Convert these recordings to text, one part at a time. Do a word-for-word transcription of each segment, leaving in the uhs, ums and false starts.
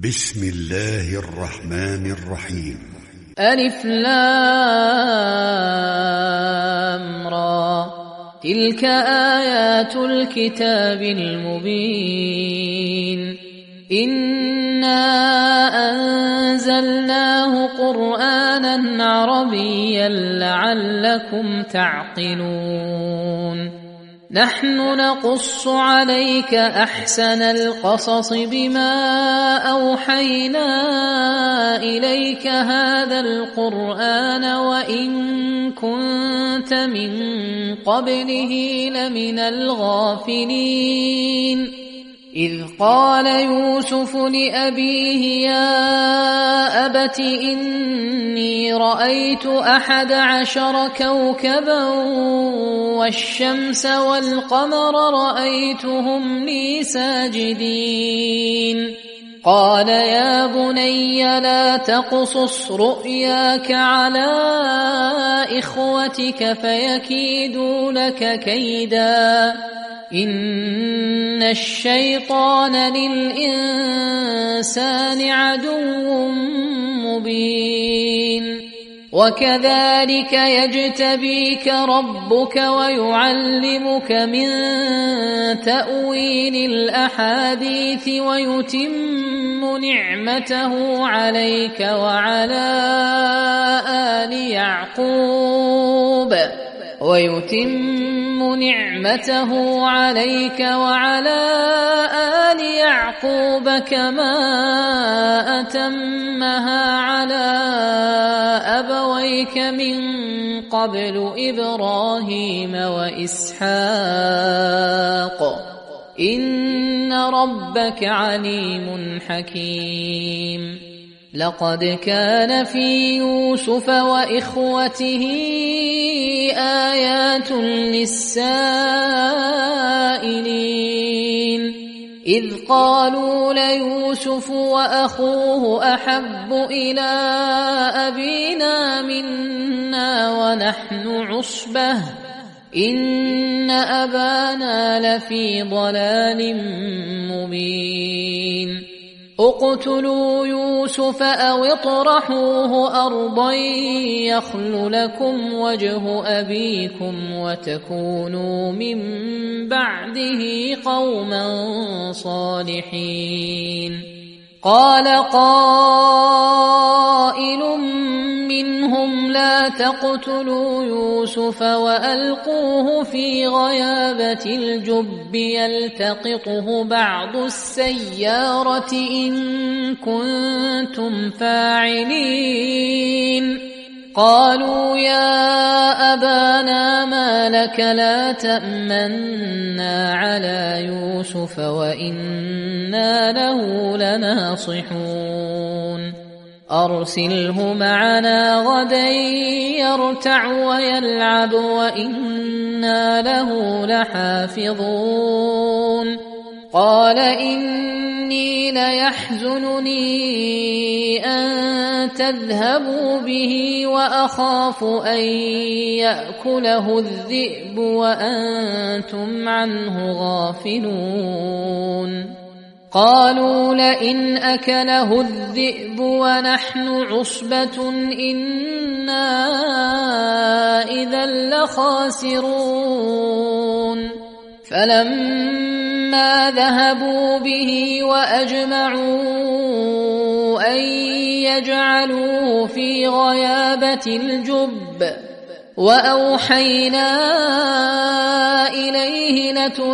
بسم الله الرحمن الرحيم. ألف لام را، تلك آيات الكتاب المبين. إنا أنزلناه قرآنا عربيا لعلكم تعقلون. نحن نقص عليك أحسن القصص بما أوحينا إليك هذا القرآن وإن كنت من قبله لمن الغافلين. إذ قال يوسف لأبيه يا أبت إني رأيت أحد عشر كوكبا والشمس والقمر رأيتهم لي ساجدين. قال يا بني لا تقصص رؤياك على إخوتك فيكيدوا لك كيدا إن الشيطان للإنسان عدو مبين. وكذلك يجتبيك ربك ويعلمك من تأويل الأحاديث ويتم نعمته عليك وعلى آل يعقوب ويتم نعمته عليك وعلى آل يعقوب كما أتمها على أبويك من قبل إبراهيم وإسحاق إن ربك عليم حكيم. لقد كان في يوسف وإخوته آيات للسائلين إذ قالوا ليوسف وأخوه أحب إلى أبينا منا ونحن عصبة إن أبانا لفي ضلال مبين. اقتلوا يوسف أو اطرحوه أرضا يخل لكم وجه أبيكم وتكونوا من بعده قوما صالحين. قال قائل منهم لا تقتلوا يوسف وألقوه في غيابة الجب يلتقطه بعض السيارة إن كنتم فاعلين. قالوا يا أبانا ما لك لا تأمنا على يوسف وإنا له لناصحون. أرسله معنا غدا يرتع ويلعب وإنا له لحافظون. قال إني ليحزنني أن تذهبوا به وأخاف أن يأكله الذئب وأنتم عنه غافلون. قالوا لئن أكله الذئب ونحن عصبة إنا إذا لخاسرون. فلما ذهبوا به وأجمعوا أن يجعلوه في غيابة الجب وأوحينا إليه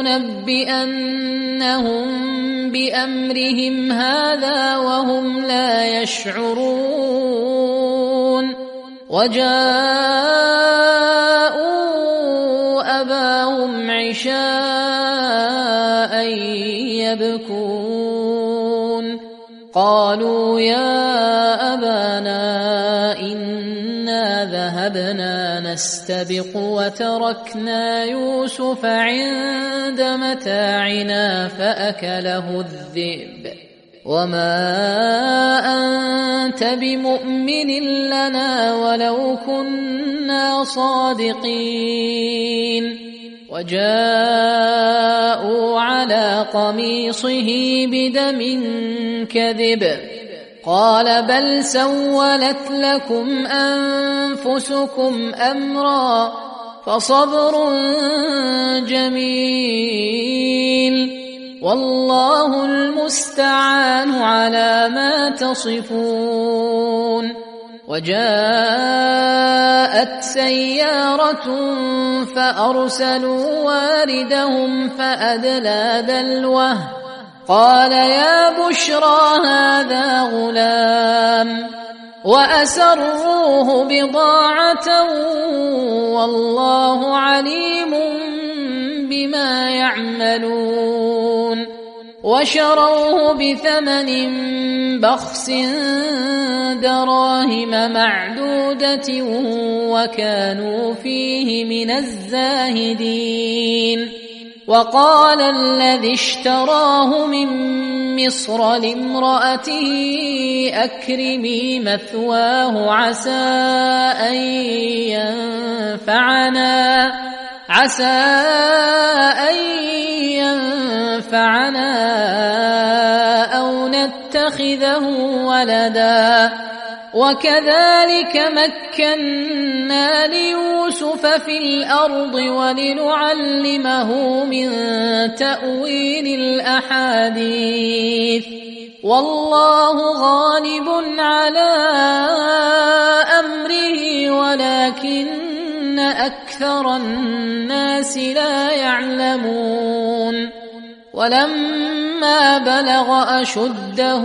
لتنبئنهم بأمرهم هذا وهم لا يشعرون. وجاءوا أباهم عشاء يبكون. قالوا يا أبانا إنا ذهبنا نستبق وتركنا يوسف عند متاعنا فأكله الذئب وما أنت بمؤمن لنا ولو كنا صادقين. وجاءوا على قميصه بدم كذب قال بل سولت لكم أنفسكم أمرا فصبر جميل والله المستعان على ما تصفون. وجاءت سيارة فأرسلوا واردهم فأدلى دلوه قال يا بشرى هذا غلام وأسروه بضاعة والله عليم بما يعملون وشروه بثمن بخس دراهم معدودة وكانوا فيه من الزاهدين. وقال الذي اشتراه من مصر لامرأته أكرمي مثواه عسى أن ينفعنا عسى أن ينفعنا أو نتخذه ولدا وكذلك مكنا ليوسف في الأرض ولنعلمه من تأويل الأحاديث والله غالب على أمره ولكن أكثر الناس لا يعلمون. ولما بلغ أشده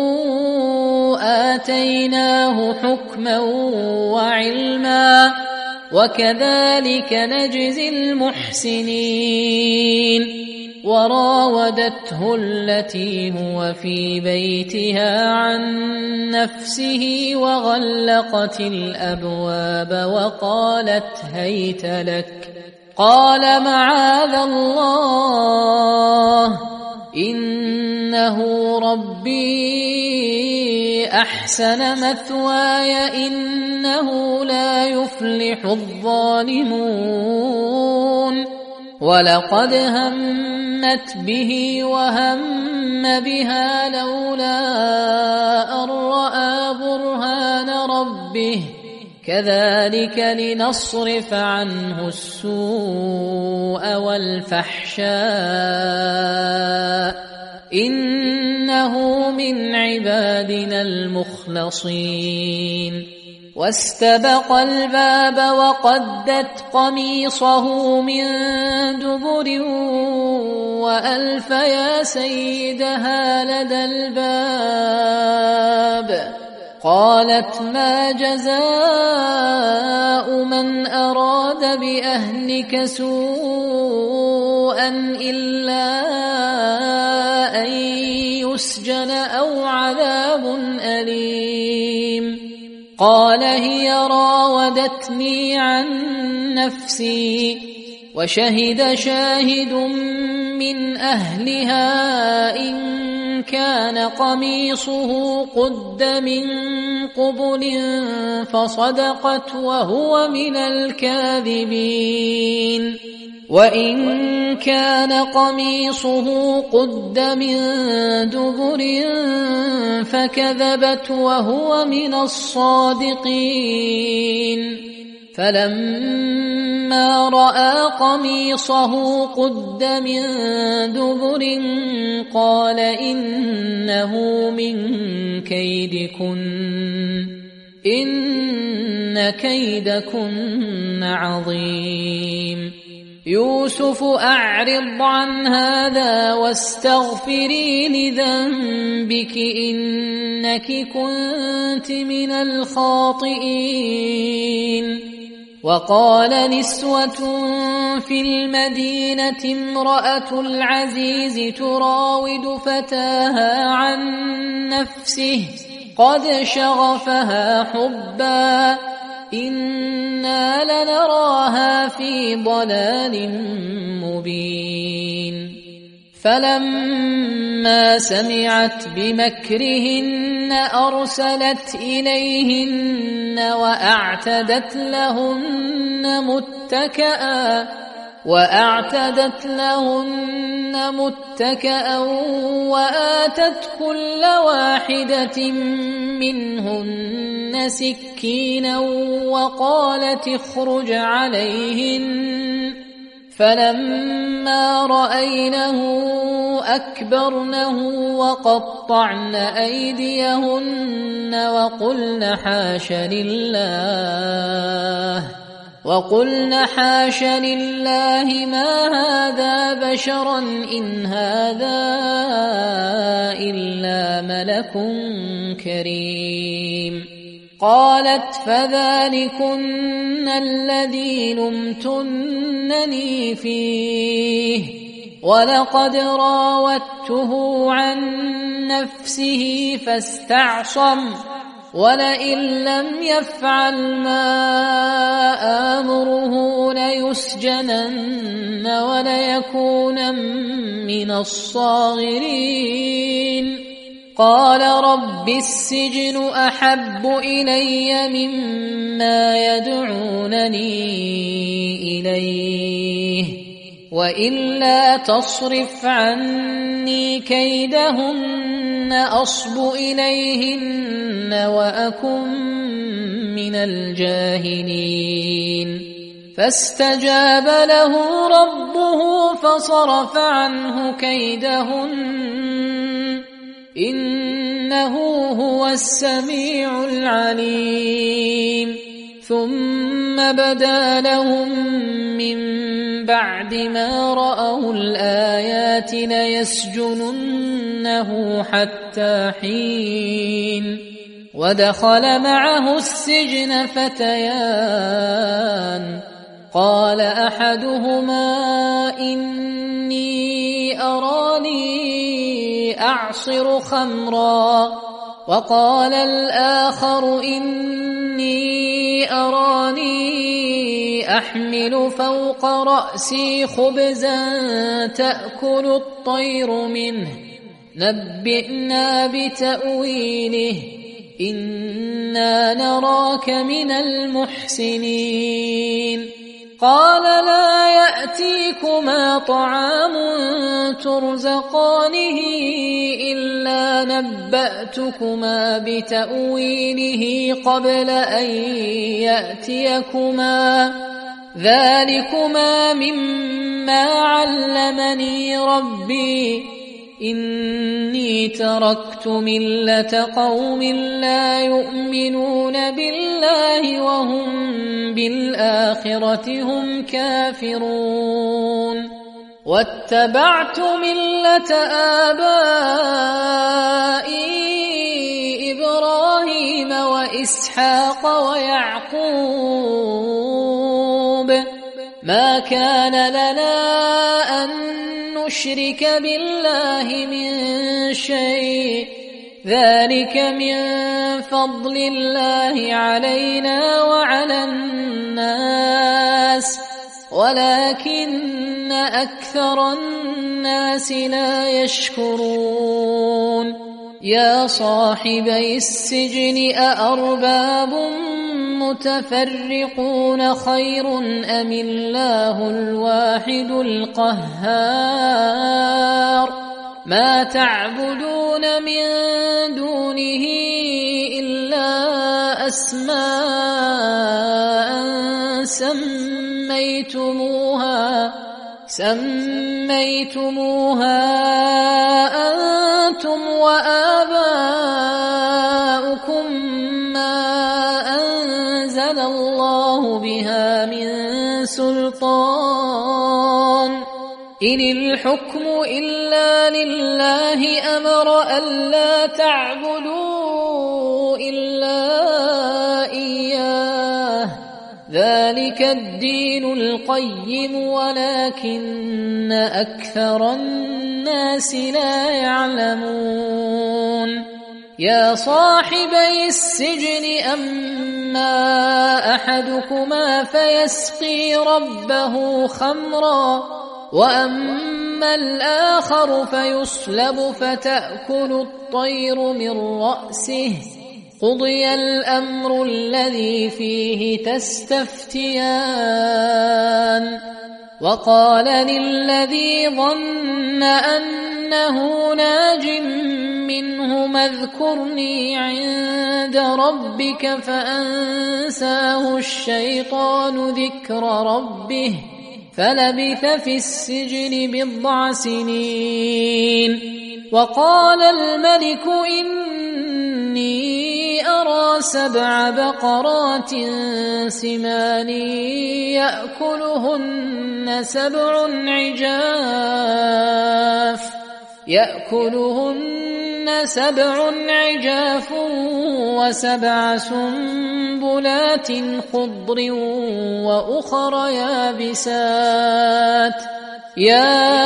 آتيناه حكما وعلما وكذلك نجزي المحسنين. وراودته التي هو في بيتها عن نفسه وغلقت الأبواب وقالت هيت لك قال معاذ الله إنه ربي أحسن مثواي إنه لا يفلح الظالمون. ولقد همت به وهم بها لولا أن رأى برهان ربه كذلك لنصرف عنه السوء والفحشاء إنه من عبادنا المخلصين. واستبق الباب وقدت قميصه من دبر وألف يا سيدها لدى الباب قالت ما جزاء من أراد بأهلك سوءا إلا أن يسجن أو عذاب أليم قال هي راودتني عن نفسي وشهد شاهد من أهلها إن كان قميصه قد من قبل فصدقت وهو من الكاذبين وإن كان قميصه قد من دبر فكذبت وهو من الصادقين. فلما رأى قميصه قد من دبر قال إنه من كيدكن إن كيدكن عظيم. يوسف أعرض عن هذا واستغفري لذنبك إنك كنت من الخاطئين. وقال نسوة في المدينة امرأة العزيز تراود فتاها عن نفسه قد شغفها حبا إنا لنراها في ضلال مبين. فلما سمعت بمكرهن أرسلت إليهن وأعتدت لهن متكئا وأعتدت لهن متكأ وآتت كل واحدة منهن سكينا وقالت اخرج عليهن فلما رأينه أكبرنه وقطعن أيديهن وقلن حاش لله وقلن حاش لله ما هذا بشرا إن هذا إلا ملك كريم. قالت فذلكن الذي لمتنني فيه ولقد راودته عن نفسه فاستعصم ولئن لم يفعل ما آمره ليسجنن وليكون من الصاغرين. قال رب السجن أحب إلي مما يدعونني إليه وإلا تصرف عني كيدهن أصب إليهن وأكن من الجاهلين. فاستجاب له ربه فصرف عنه كيدهن إنه هو السميع العليم. ثم بدا لهم من بعد ما رأوا الآيات ليسجننه حتى حين. ودخل معه السجن فتيان قال أحدهما إني أراني أعصر خمرا وقال الآخر إني أراني أحمل فوق رأسي خبزا تأكل الطير منه نبئنا بتأويله إنا نراك من المحسنين. قال لا يأتيكما طعام ترزقانه إلا نبأتكما بتأويله قبل أن يأتيكما ذلكما مما علمني ربي إني تركت ملة قوم لا يؤمنون بالله وهم بالآخرة هم كافرون واتبعت ملة آبائي إبراهيم وإسحاق ويعقوب ما كان لنا أن نشرك بالله من شيء ذلك من فضل الله علينا وعلى الناس ولكن أكثر الناس لا يشكرون. يا صاحبي السجن أأرباب متفرقون خير أم الله الواحد القهار ما تعبدون من دونه إلا أسماء سميتموها سميتموها أنتم وآباؤكم ما أنزل الله بها من سلطان إن الحكم إلا لله أمر ألا تعبدوا إلا إياه ذلك الدين القيم ولكن أكثر الناس لا يعلمون. يا صاحبي السجن أما أحدكما فيسقي ربه خمرا وأما الآخر فيصلب فتأكل الطير من رأسه قضي الأمر الذي فيه تستفتيان وقال للذي ظن أنه ناج منهما اذكرني عند ربك فأنساه الشيطان ذكر ربه فلبث في السجن بضع سنين. وقال الملك إني أرى سبع بقرات سمان يأكلهن سبع عجاف يأكلهن سبع عجاف وسبع سنبلات خضر وأخر يابسات يا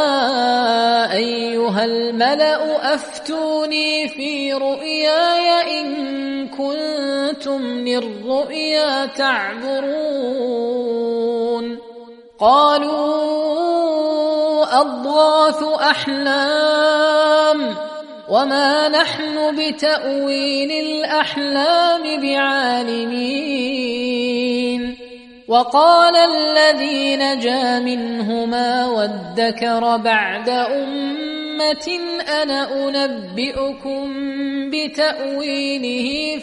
أيها الملأ أفتوني في رؤياي إن كنتم للرؤيا تعبرون. قالوا أضغاث أحلام وما نحن بتأويل الأحلام بعالمين. وقال الذي نجا منهما وادكر بعد أمة أنا أنبئكم بتأويله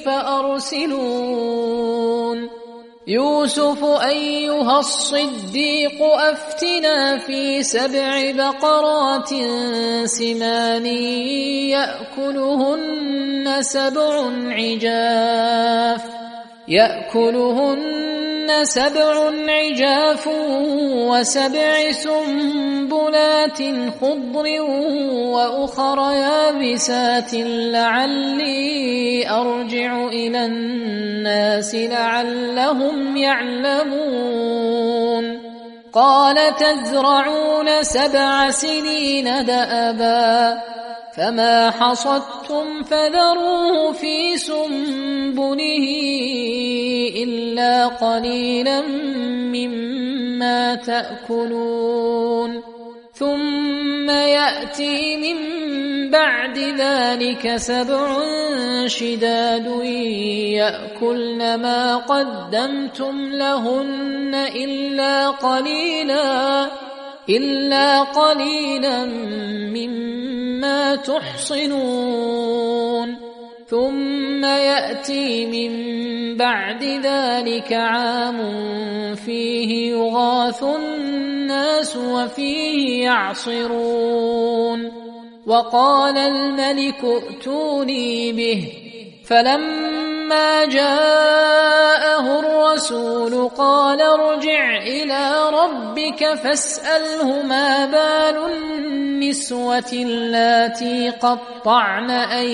فأرسلون. يوسف أيها الصديق أفتنا في سبع بقرات سمان يأكلهن سبع عجاف يأكلهن سبع عجاف وسبع سنبلات خضر وأخر يابسات لعلي أرجع إلى الناس لعلهم يعلمون. قال تزرعون سبع سنين دأبا فما حصدتم فذروه في سنبله إلا قليلا مما تأكلون. ثم يأتي من بعد ذلك سبع شداد يأكلن ما قدمتم لهن إلا قليلا إلا قليلا مما تحصنون. ثم يأتي من بعد ذلك عام فيه يغاث الناس وفيه يعصرون. وقال الملك ائتوني به فلما جاءه الرسول قال ارجع إلى ربك فاسأله ما بال النسوة اللاتي قطعن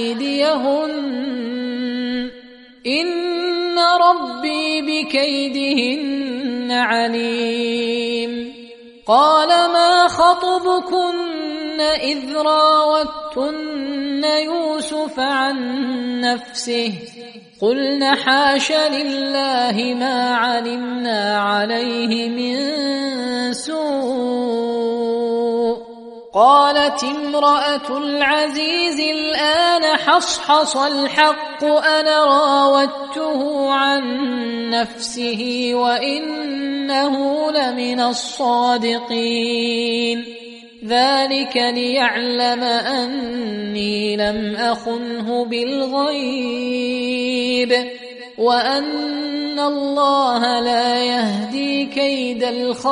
أيديهن إن ربي بكيدهن عليم. قال ما خطبكن إذ راوتن يوسف عن نفسه قلن حاش لله ما علمنا عليه من سوء. قالت امرأة العزيز الآن حصحص الحق أنا راودته عن نفسه وإنه لمن الصادقين. ذلك ليعلم أني لم أخنه بالغيب وأن الله لا يهدي كيد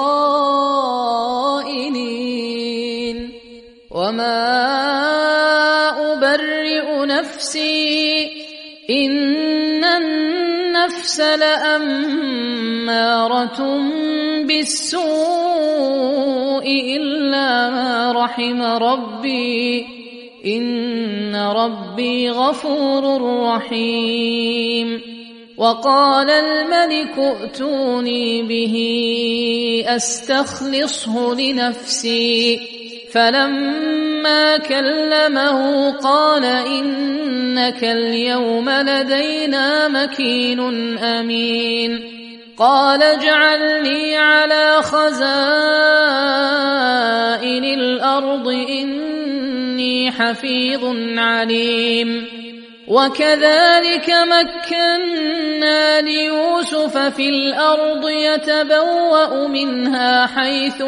الخائنين. وما أبرئ نفسي إن النفس لأمارة بالسوء إلا ما رحم ربي إن ربي غفور رحيم. وقال الملك ائتوني به أستخلصه لنفسي فلما كلمه قال إنك اليوم لدينا مكين أمين. قال اجعلني على خزائن الأرض إني حفيظ عليم. وكذلك مكنا ليوسف في الأرض يتبوأ منها حيث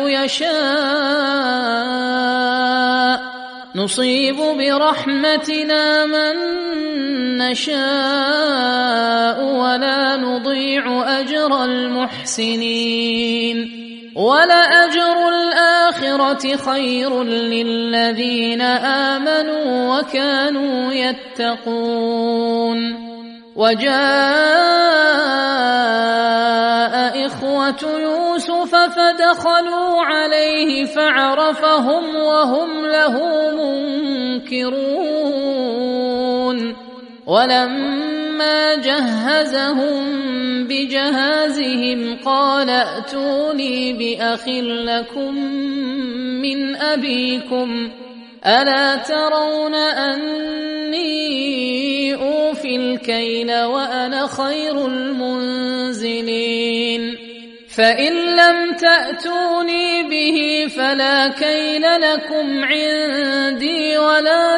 يشاء نصيب برحمتنا من نشاء ولا نضيع أجر المحسنين ولأجر الآخرة خير للذين آمنوا وكانوا يتقون وجاء إخوة يوسف فدخلوا عليه فعرفهم وهم له منكرون ولما جهزهم بجهازهم قال ائتوني بأخ لكم من أبيكم ألا ترون أني أوفي الكيل وأنا خير المنزلين فإن لم تأتوني به فلا كيل لكم عندي ولا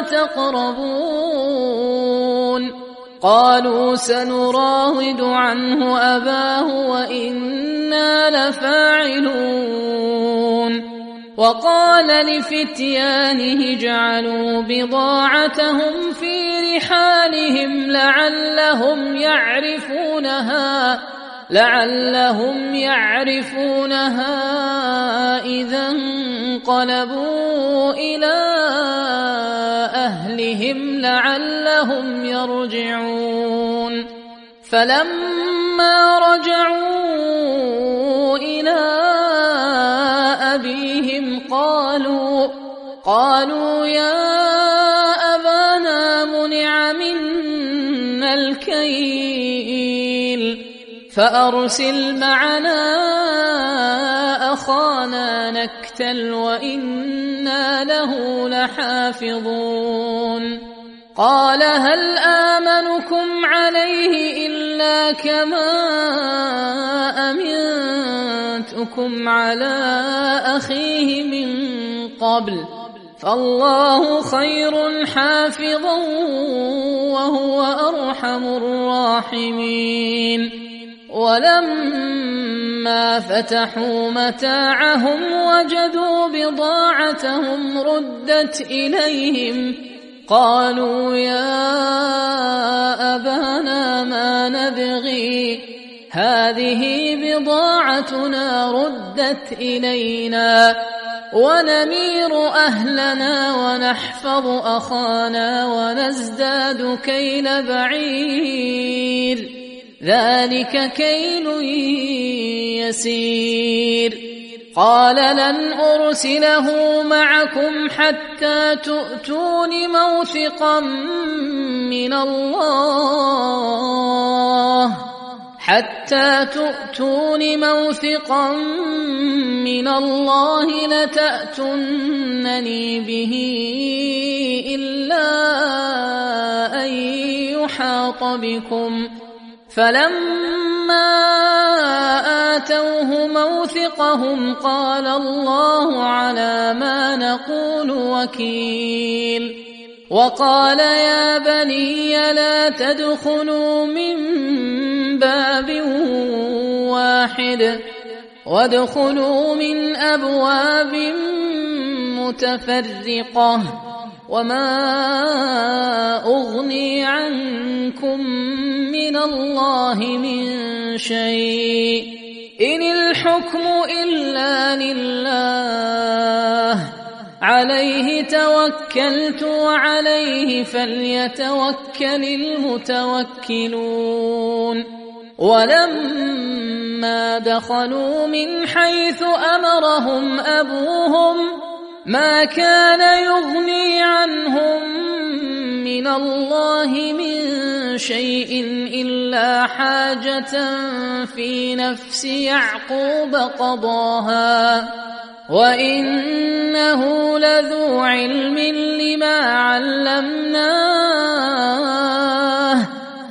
تقربون قالوا سنراود عنه أباه وإنا لفاعلون وقال لفتيانه اجعلوا بضاعتهم في رحالهم لعلهم يعرفونها لعلهم يعرفونها إذا انقلبوا إلى أهلهم لعلهم يرجعون فلما رجعوا إلى أبيهم قالوا قالوا يا أبانا منع منا الكيل فأرسل معنا أخانا نكتل وإنا له لحافظون قال هل آمنكم عليه إلا كما أمنتكم على أخيه من قبل فالله خير حافظا وهو أرحم الراحمين ولما فتحوا متاعهم وجدوا بضاعتهم ردت إليهم قالوا يا أبانا ما نبغي هذه بضاعتنا ردت إلينا ونمير أهلنا ونحفظ أخانا ونزداد كيل بعير ذلك كيل يسير قال لن أرسله معكم حتى تؤتون موثقا من الله حتى تؤتون موثقا من الله لتأتونني به إلا أن يحاط بكم فلما آتوه موثقهم قال الله على ما نقول وكيل وقال يا بني لا تدخلوا من باب واحد وادخلوا من أبواب متفرقة وما أغني عنكم من الله من شيء إن الحكم إلا لله عليه توكلت وعليه فليتوكل المتوكلون ولما دخلوا من حيث أمرهم أبوهم ما كان يغني عنهم من الله من شيء إلا حاجة في نفس يعقوب قضاها وإنه لذو علم لما علمناه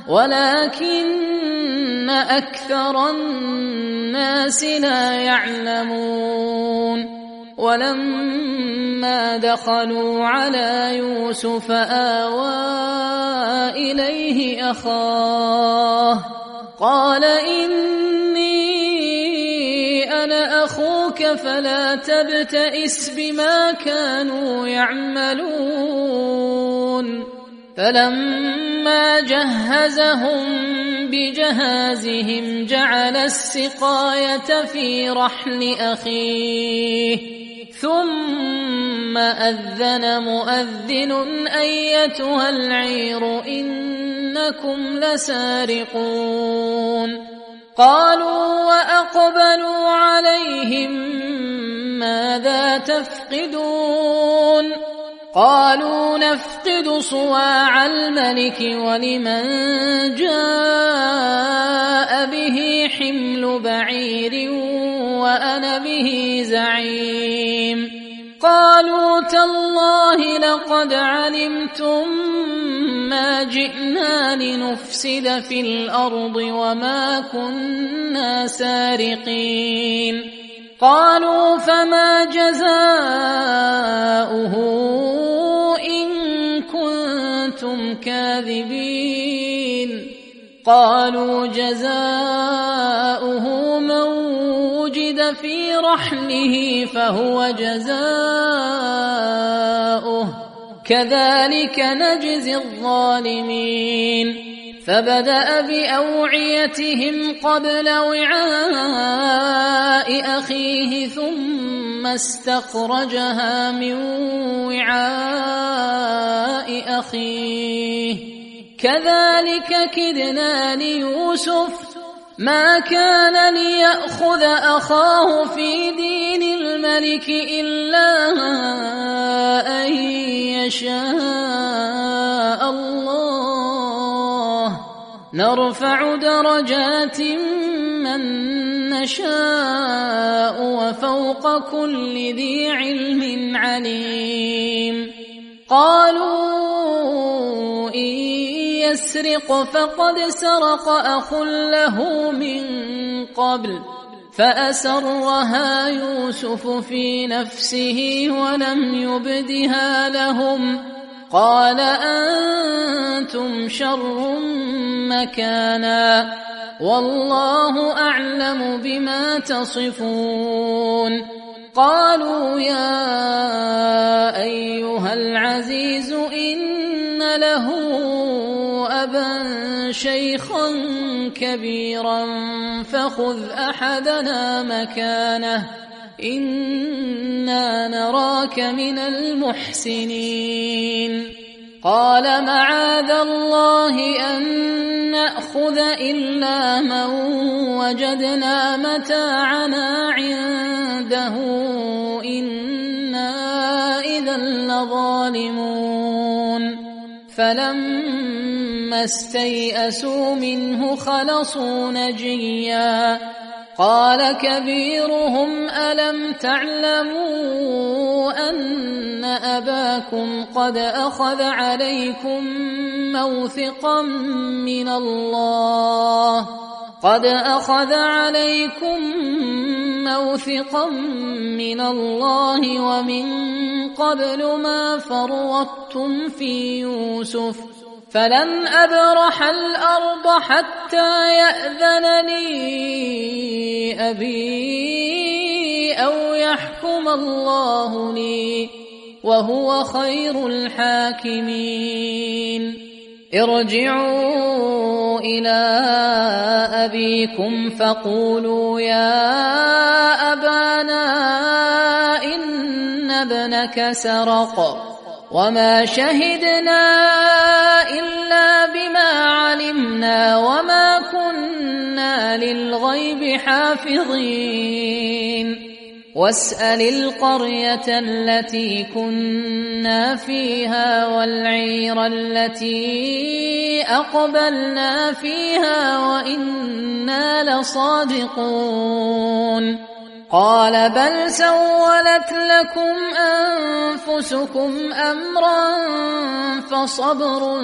ولكن أكثر الناس لا يعلمون ولما دخلوا على يوسف آوى إليه أخاه قال إني أنا أخوك فلا تبتئس بما كانوا يعملون فلما جهزهم بجهازهم جعل السقاية في رحل أخيه ثم أذن مؤذن أيتها العير إنكم لسارقون قالوا وأقبلوا عليهم ماذا تفقدون قالوا نفقد صواع الملك ولمن جاء به حمل بعير وأنا به زعيم قالوا تالله لقد علمتم ما جئنا لنفسد في الأرض وما كنا سارقين قالوا فما جزاؤه إن كنتم كاذبين قالوا جزاؤه من وجد في رحله فهو جزاؤه كذلك نجزي الظالمين فبدأ بأوعيتهم قبل وعاء أخيه ثم استخرجها من وعاء أخيه كذلك كدنا ليوسف ما كان ليأخذ أخاه في دين الملك إلا أن يشاء الله نرفع درجات من نشاء وفوق كل ذي علم عليم قالوا إن يسرق فقد سرق أخ له من قبل فأسرها يوسف في نفسه ولم يبدها لهم قال أنتم شر مكانا والله أعلم بما تصفون قالوا يا أيها العزيز إن له أبا شيخا كبيرا فخذ أحدنا مكانه إنا نراك من المحسنين قال معاذ الله أن نأخذ إلا من وجدنا متاعنا عنده إنا إذا لظالمون فلما استيئسوا منه خلصوا نجيا قال كبيرهم ألم تعلموا أن أباكم قد أخذ عليكم موثقا من الله قد أخذ عليكم موثقا من الله ومن قبل ما فرطتم في يوسف فلن أبرح الأرض حتى يأذن لي أبي أو يحكم الله لي وهو خير الحاكمين ارجعوا إلى أبيكم فقولوا يا أبانا إن ابنك سرق وما شهدنا إلا بما علمنا وما كنا للغيب حافظين واسأل القرية التي كنا فيها والعير التي أقبلنا فيها وإنا لصادقون قال بل سولت لكم أنفسكم أمرا فصبر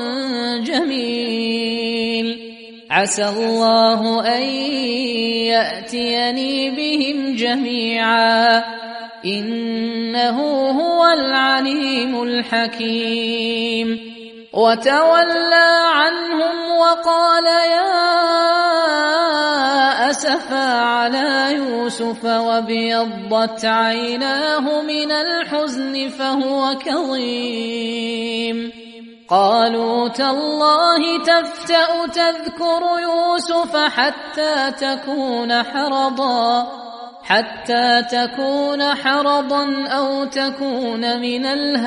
جميل عسى الله أن يأتيني بهم جميعا إنه هو العليم الحكيم وتولى عنهم وقال يا أسفا على يوسف وابيضت عيناه من الحزن فهو كظيم قالوا تالله تفتأ تذكر يوسف حتى تكون حرضا حتى تكون حرضا أو تكون من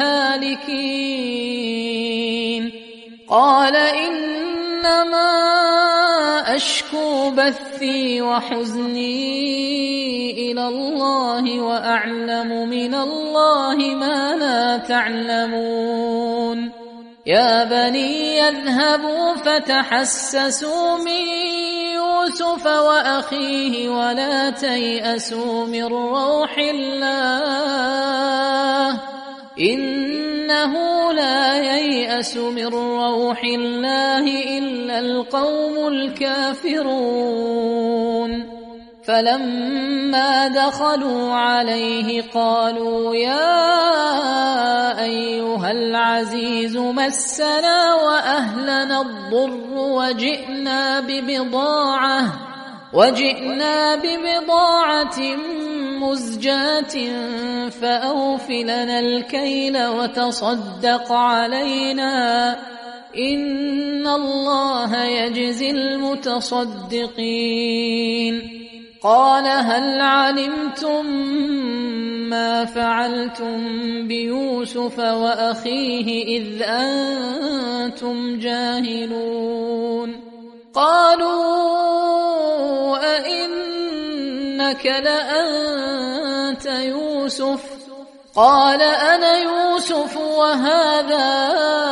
الهالكين قال إنما أشكو بثي وحزني إلى الله وأعلم من الله ما لا تعلمون يا بني يذهبوا فتحسسوا من يوسف وأخيه ولا تيأسوا من روح الله إنه لا ييأس من روح الله إلا القوم الكافرون فلما دخلوا عليه قالوا يا أيها العزيز مسنا وأهلنا الضر وجئنا ببضاعة وجئنا ببضاعة مزجاة فأوف لنا الكيل وتصدق علينا إن الله يجزي المتصدقين قال هل علمتم ما فعلتم بيوسف وأخيه إذ أنتم جاهلون قالوا أئنك لأنت يوسف قال أنا يوسف وهذا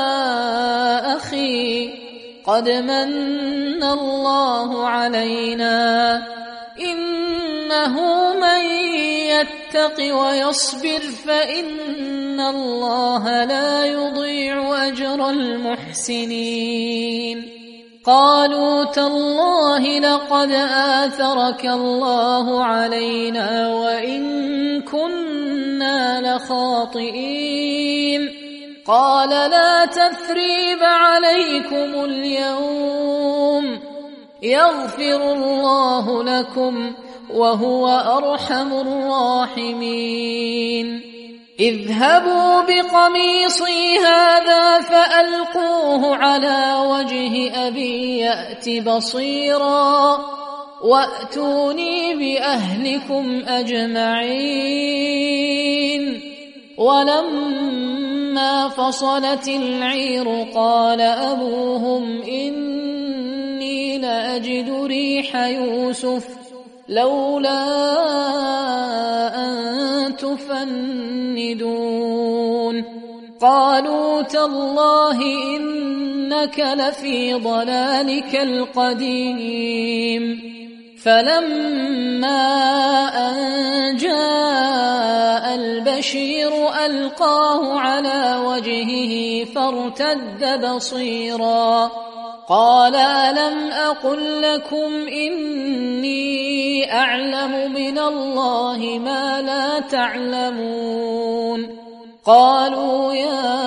أخي قد من الله علينا إنه من يتق ويصبر فإن الله لا يضيع أجر المحسنين قالوا تالله لقد آثرك الله علينا وإن كنا لخاطئين قال لا تثريب عليكم اليوم يغفر الله لكم وهو أرحم الراحمين اذهبوا بقميصي هذا فألقوه على وجه أبي يأت بصيرا وأتوني بأهلكم أجمعين ولما فصلت العير قال أبوهم إني لأجد ريح يوسف لولا أن تفندون قالوا تالله إنك لفي ضلالك القديم فلما أن جاء البشير ألقاه على وجهه فارتد بصيرا قال ألم أقل لكم إني أعلم من الله ما لا تعلمون قالوا يا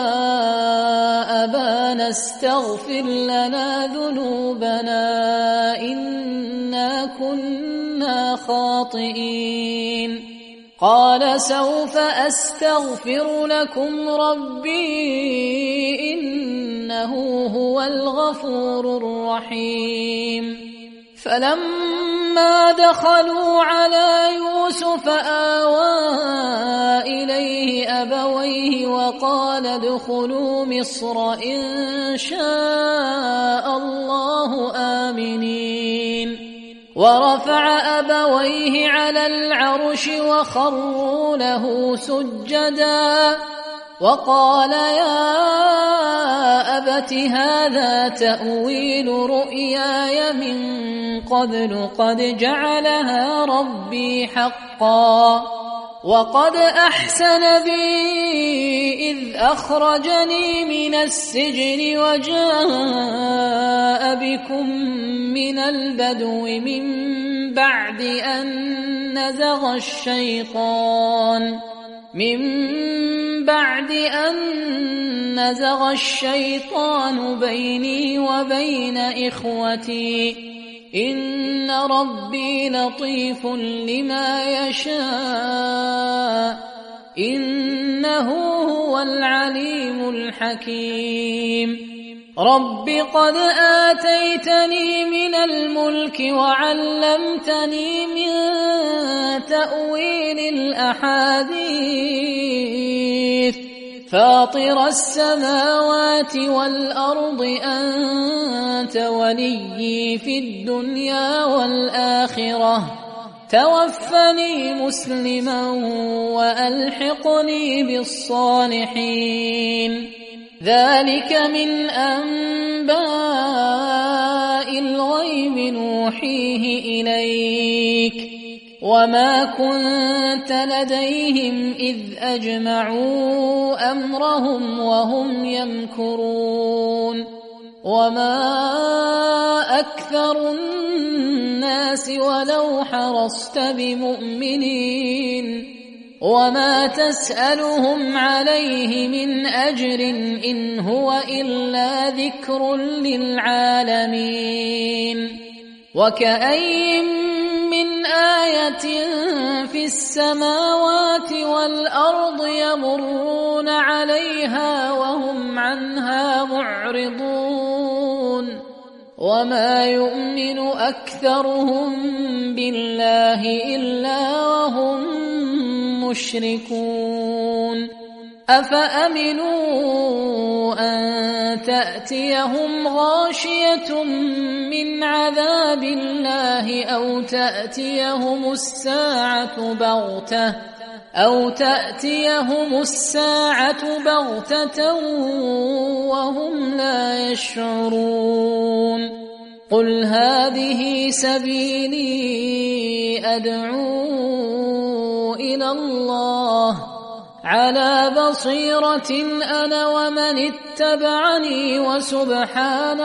أبانا استغفر لنا ذنوبنا إنا كنا خاطئين قال سوف أستغفر لكم ربي إنه هو الغفور الرحيم فلما دخلوا على يوسف آوى إليه أبويه وقال ادخلوا مصر إن شاء الله آمنين ورفع أبويه على العرش وخروا له سجدا وقال يا أبت هذا تأويل رؤياي من قبل قد جعلها ربي حقا وقد أحسن بي إذ أخرجني من السجن وجاء بكم من البدو من بعد أن نزغ الشيطان من بعد أن نزغ الشيطان بيني وبين إخوتي إن ربي لطيف لما يشاء إنه هو العليم الحكيم رب قد آتيتني من الملك وعلمتني من تأويل الأحاديث فاطر السماوات والأرض أنت وليي في الدنيا والآخرة توفني مسلما وألحقني بالصالحين ذلك من أنباء الغيب نوحيه إليك وما كنت لديهم إذ أجمعوا أمرهم وهم يمكرون وما أكثر الناس ولو حرصت بمؤمنين وما تسألهم عليه من أجر إن هو إلا ذكر للعالمين وكأي من آية في السماوات والأرض يمرون عليها وهم عنها معرضون وما يؤمن أكثرهم بالله إلا وهم مشركون أفأمنوا أن تأتيهم غاشية من عذاب الله أو تأتيهم الساعة بغتة أو تأتيهم الساعة بغتة وهم لا يشعرون قل هذه سبيلي أدعو إلى الله على بصيرة أنا ومن اتبعني وسبحان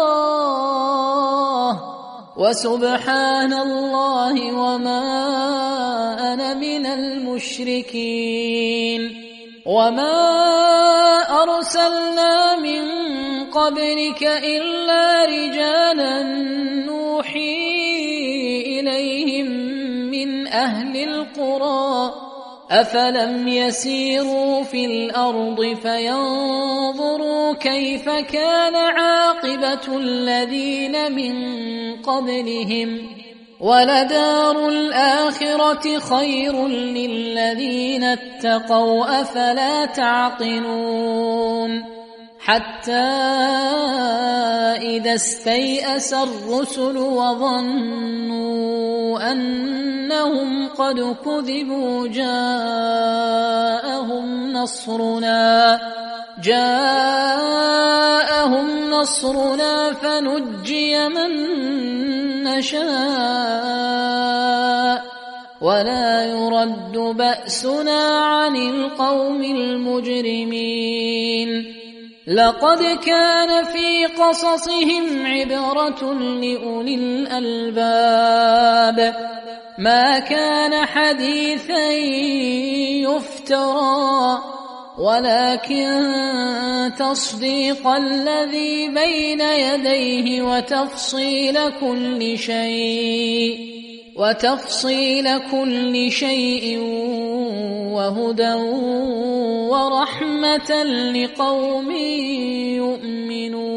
الله وسبحان الله وما أنا من المشركين وما أرسلنا من قبلك إلا رجالا نوحي إليهم من أهل القرى أفلم يسيروا في الأرض فينظروا كيف كان عاقبة الذين من قبلهم ولدار الآخرة خير للذين اتقوا أفلا تعقلون حتى إذا استيأس الرسل وظنوا أنهم قد كذبوا جاءهم نصرنا جاءهم نصرنا فنجي من نشاء ولا يرد بأسنا عن القوم المجرمين لقد كان في قصصهم عبرة لأولي الألباب ما كان حديثا يفترى ولكن تصديق الذي بين يديه وتفصيل كل شيء وتفصيل كل شيء وهدى ورحمة لقوم يؤمنون